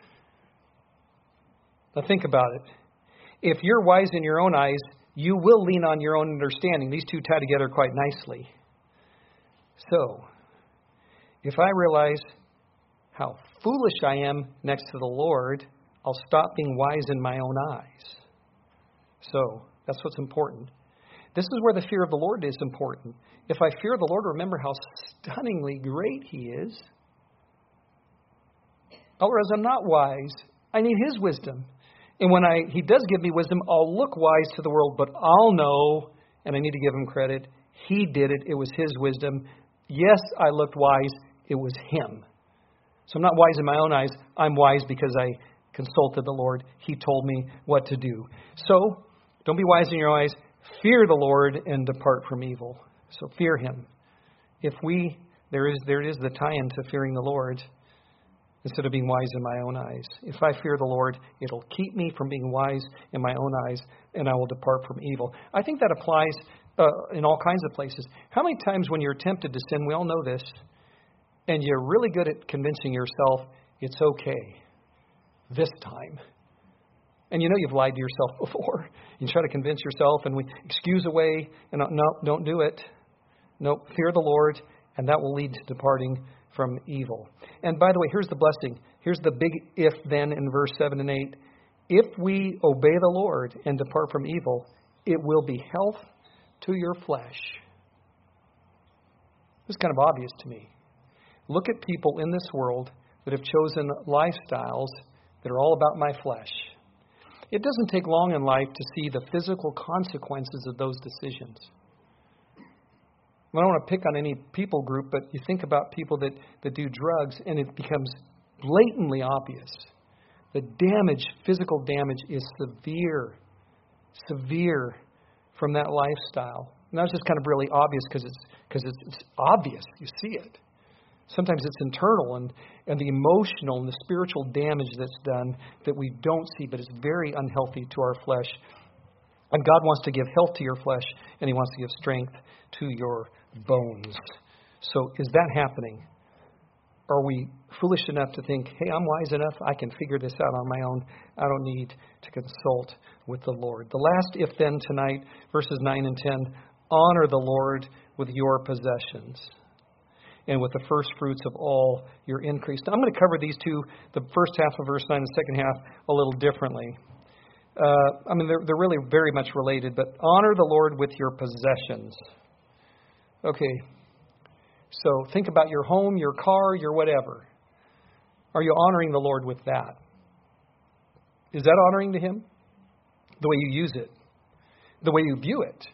Now think about it. If you're wise in your own eyes, you will lean on your own understanding. These two tie together quite nicely. So, if I realize how foolish I am next to the Lord, I'll stop being wise in my own eyes. So, that's what's important. This is where the fear of the Lord is important. If I fear the Lord, remember how stunningly great He is. Otherwise, I'm not wise. I need His wisdom. And when I He does give me wisdom, I'll look wise to the world, but I'll know, and I need to give Him credit, He did it. It was His wisdom. Yes, I looked wise. It was Him. So I'm not wise in my own eyes. I'm wise because I consulted the Lord. He told me what to do. So, don't be wise in your eyes. Fear the Lord and depart from evil. So fear Him. If we, there is, there is the tie-in to fearing the Lord instead of being wise in my own eyes. If I fear the Lord, it'll keep me from being wise in my own eyes, and I will depart from evil. I think that applies uh, in all kinds of places. How many times when you're tempted to sin, we all know this, and you're really good at convincing yourself it's okay this time. And you know you've lied to yourself before. You try to convince yourself and we excuse away and no, don't do it. No, fear the Lord, and that will lead to departing from evil. And by the way, here's the blessing. Here's the big if then in verse seven and eight. If we obey the Lord and depart from evil, it will be health to your flesh. This is kind of obvious to me. Look at people in this world that have chosen lifestyles that are all about my flesh. It doesn't take long in life to see the physical consequences of those decisions. I don't want to pick on any people group, but you think about people that, that do drugs, and it becomes blatantly obvious. The damage, physical damage, is severe, severe from that lifestyle. And that's just kind of really obvious because it's because it's, it's obvious. You see it. Sometimes it's internal and, and the emotional and the spiritual damage that's done that we don't see, but it's very unhealthy to our flesh. And God wants to give health to your flesh, and He wants to give strength to your bones. So is that happening? Are we foolish enough to think, hey, I'm wise enough, I can figure this out on my own. I don't need to consult with the Lord. The last if then tonight, verses nine and ten, honor the Lord with your possessions and with the first fruits of all your increase. Now, I'm going to cover these two, the first half of verse nine and the second half, a little differently. Uh, I mean, they're, they're really very much related, but honor the Lord with your possessions. Okay, so think about your home, your car, your whatever. Are you honoring the Lord with that? Is that honoring to Him? The way you use it, the way you view it.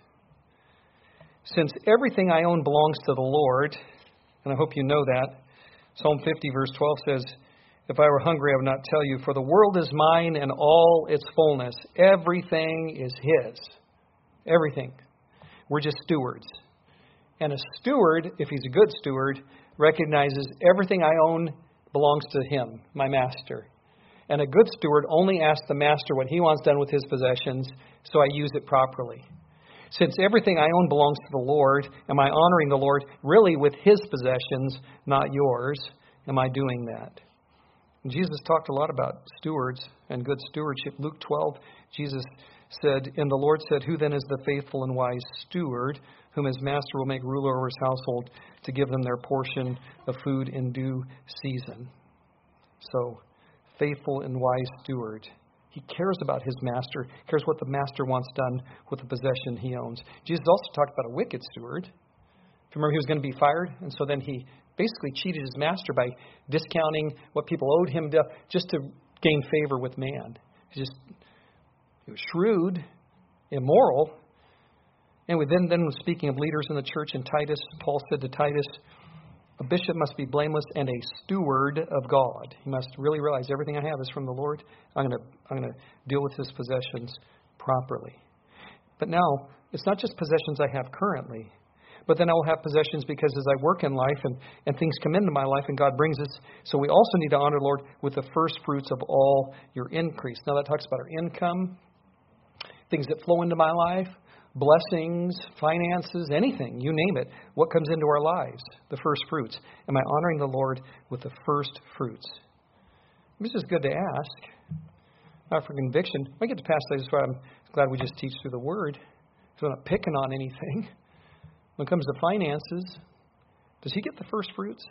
Since everything I own belongs to the Lord, and I hope you know that, Psalm fifty verse twelve says, if I were hungry, I would not tell you, for the world is mine and all its fullness. Everything is His. Everything. We're just stewards. And a steward, if he's a good steward, recognizes everything I own belongs to him, my master. And a good steward only asks the master what he wants done with his possessions, so I use it properly. Since everything I own belongs to the Lord, am I honoring the Lord really with His possessions, not yours? Am I doing that? And Jesus talked a lot about stewards and good stewardship. Luke twelve, Jesus said, and the Lord said, who then is the faithful and wise steward, whom his master will make ruler over his household to give them their portion of food in due season? So, faithful and wise steward. He cares about his master, cares what the master wants done with the possession he owns. Jesus also talked about a wicked steward. If you remember, he was going to be fired, and so then he basically cheated his master by discounting what people owed him to, just to gain favor with man. He just he was shrewd, immoral, Anyway, then, then speaking of leaders in the church in Titus, Paul said to Titus, a bishop must be blameless and a steward of God. He must really realize everything I have is from the Lord. I'm going to I'm going to deal with his possessions properly. But now, it's not just possessions I have currently, but then I will have possessions because as I work in life and, and things come into my life and God brings us. So we also need to honor the Lord with the first fruits of all your increase. Now that talks about our income, things that flow into my life, blessings, finances, anything, you name it. What comes into our lives? The first fruits. Am I honoring the Lord with the first fruits? This is good to ask. Not for conviction. When I get to pass, that's why I'm glad we just teach through the Word. So I'm not picking on anything. When it comes to finances, does he get the first fruits?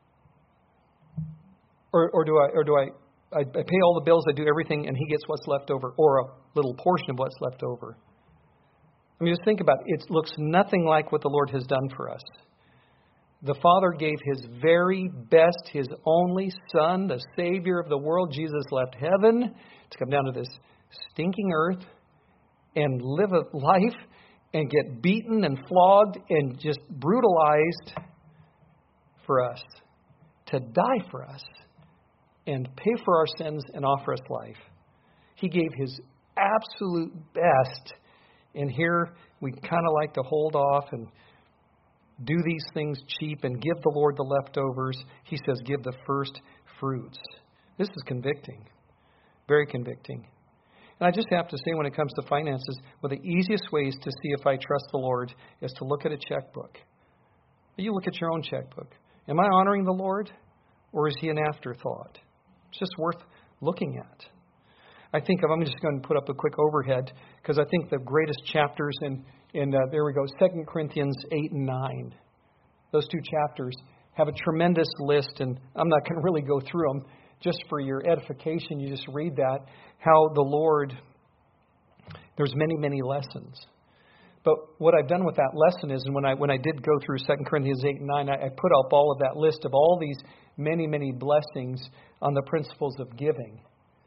Or, or do I or do I, I I pay all the bills, I do everything, and he gets what's left over, or a little portion of what's left over? I mean, just think about it. It looks nothing like what the Lord has done for us. The Father gave his very best, his only Son, the Savior of the world. Jesus left heaven to come down to this stinking earth and live a life and get beaten and flogged and just brutalized for us, to die for us and pay for our sins and offer us life. He gave his absolute best, and here we kind of like to hold off and do these things cheap and give the Lord the leftovers. He says, give the first fruits. This is convicting, very convicting. And I just have to say, when it comes to finances, one of the easiest ways to see if I trust the Lord is to look at a checkbook. You look at your own checkbook. Am I honoring the Lord, or is he an afterthought? It's just worth looking at. I think of, I'm just going to put up a quick overhead, because I think the greatest chapters in, in uh, there we go, Second Corinthians eight and nine. Those two chapters have a tremendous list, and I'm not going to really go through them. Just for your edification, you just read that, how the Lord, there's many, many lessons. But what I've done with that lesson is, and when I when I did go through Second Corinthians eight and nine, I, I put up all of that list of all these many, many blessings on the principles of giving.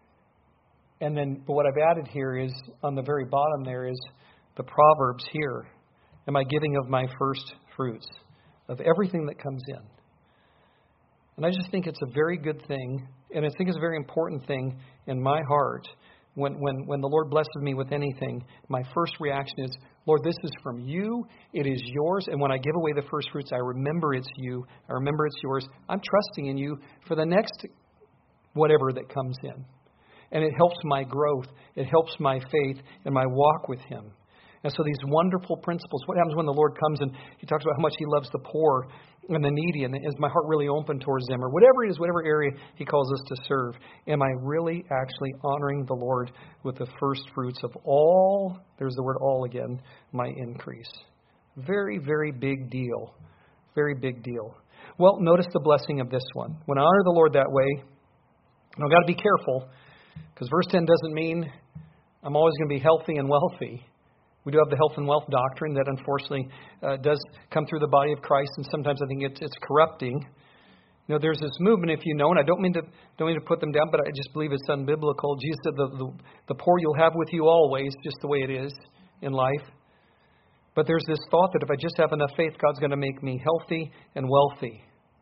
And then but what I've added here is, on the very bottom there is the Proverbs here. Am I giving of my first fruits, of everything that comes in? And I just think it's a very good thing, and I think it's a very important thing in my heart. When, when, when the Lord blesses me with anything, my first reaction is, Lord, this is from you. It is yours. And when I give away the first fruits, I remember it's you. I remember it's yours. I'm trusting in you for the next whatever that comes in. And it helps my growth. It helps my faith and my walk with him. And so these wonderful principles, what happens when the Lord comes and he talks about how much he loves the poor and the needy, and is my heart really open towards them, or whatever it is, whatever area he calls us to serve, am I really actually honoring the Lord with the first fruits of all, there's the word all again, my increase? Very, very big deal. Very big deal. Well, notice the blessing of this one. When I honor the Lord that way, and I've got to be careful, because verse ten doesn't mean I'm always going to be healthy and wealthy. We do have the health and wealth doctrine that unfortunately uh, does come through the body of Christ, and sometimes I think it's, it's corrupting. You know, there's this movement, if you know, and I don't mean to don't mean to put them down, but I just believe it's unbiblical. Jesus said, the, the, the poor you'll have with you always, just the way it is in life. But there's this thought that if I just have enough faith, God's going to make me healthy and wealthy.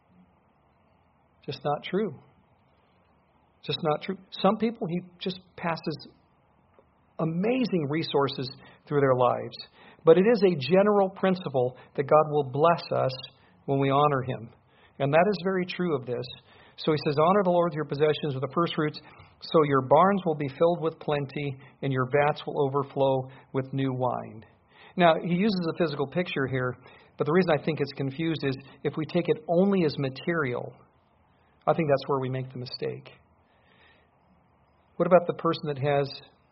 Just not true. Just not true. Some people, he just passes amazing resources through their lives. But it is a general principle that God will bless us when we honor him. And that is very true of this. So he says, honor the Lord with your possessions, with the first fruits, so your barns will be filled with plenty, and your vats will overflow with new wine. Now, he uses a physical picture here, but the reason I think it's confused is if we take it only as material, I think that's where we make the mistake. What about the person that has,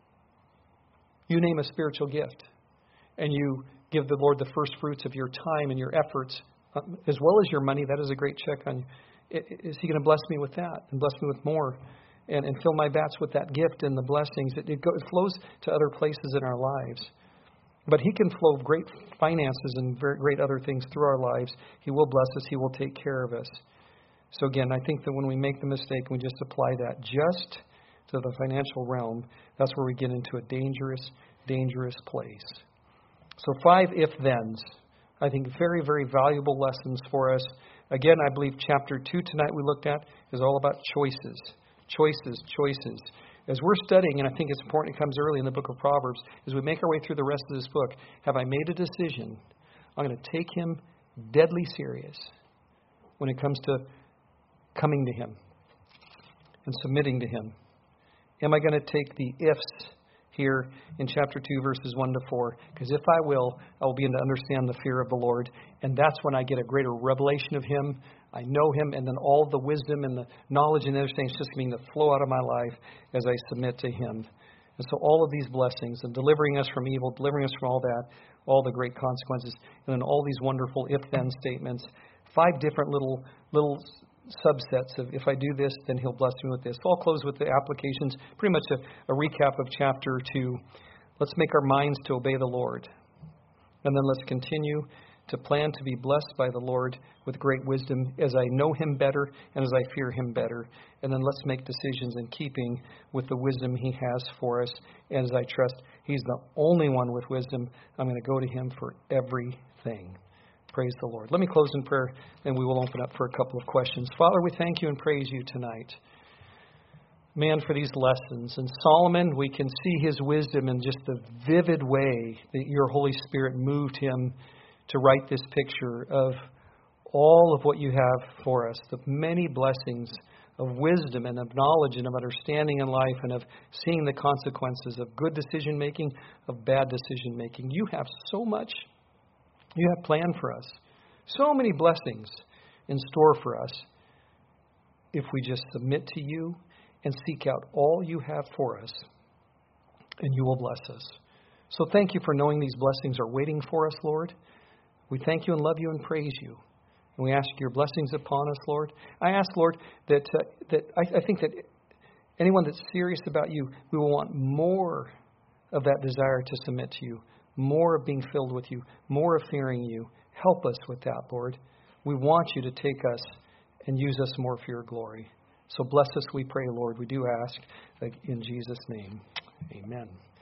you name a spiritual gift, and you give the Lord the first fruits of your time and your efforts, as well as your money? That is a great check on you. Is he going to bless me with that and bless me with more and, and fill my vats with that gift and the blessings? It, it, go, it flows to other places in our lives. But he can flow great finances and very great other things through our lives. He will bless us. He will take care of us. So again, I think that when we make the mistake, we just apply that just to the financial realm, that's where we get into a dangerous, dangerous place. So five if-thens. I think very, very valuable lessons for us. Again, I believe chapter two tonight we looked at is all about choices. Choices, choices. As we're studying, and I think it's important it comes early in the book of Proverbs, as we make our way through the rest of this book, have I made a decision? I'm going to take him deadly serious when it comes to coming to him and submitting to him. Am I going to take the ifs here in chapter two, verses one to four? Because if I will, I will begin to understand the fear of the Lord. And that's when I get a greater revelation of him. I know him, and then all the wisdom and the knowledge and understanding is just going to flow out of my life as I submit to him. And so all of these blessings, and delivering us from evil, delivering us from all that, all the great consequences, and then all these wonderful if-then statements, five different little little subsets of if I do this, then he'll bless me with this. So I'll close with the applications, pretty much a, a recap of chapter two. Let's make our minds to obey the Lord. And then let's continue to plan to be blessed by the Lord with great wisdom as I know him better and as I fear him better. And then let's make decisions in keeping with the wisdom he has for us. And as I trust he's the only one with wisdom, I'm going to go to him for everything. Praise the Lord. Let me close in prayer, and we will open up for a couple of questions. Father, we thank you and praise you tonight, man, for these lessons. And Solomon, we can see his wisdom in just the vivid way that your Holy Spirit moved him to write this picture of all of what you have for us, the many blessings of wisdom and of knowledge and of understanding in life and of seeing the consequences of good decision making, of bad decision making. You have so much you have planned for us, so many blessings in store for us if we just submit to you and seek out all you have for us, and you will bless us. So thank you for knowing these blessings are waiting for us, Lord. We thank you and love you and praise you. And we ask your blessings upon us, Lord. I ask, Lord, that uh, that I, I think that anyone that's serious about you, we will want more of that desire to submit to you, more of being filled with you, more of fearing you. Help us with that, Lord. We want you to take us and use us more for your glory. So bless us, we pray, Lord. We do ask in Jesus' name. Amen.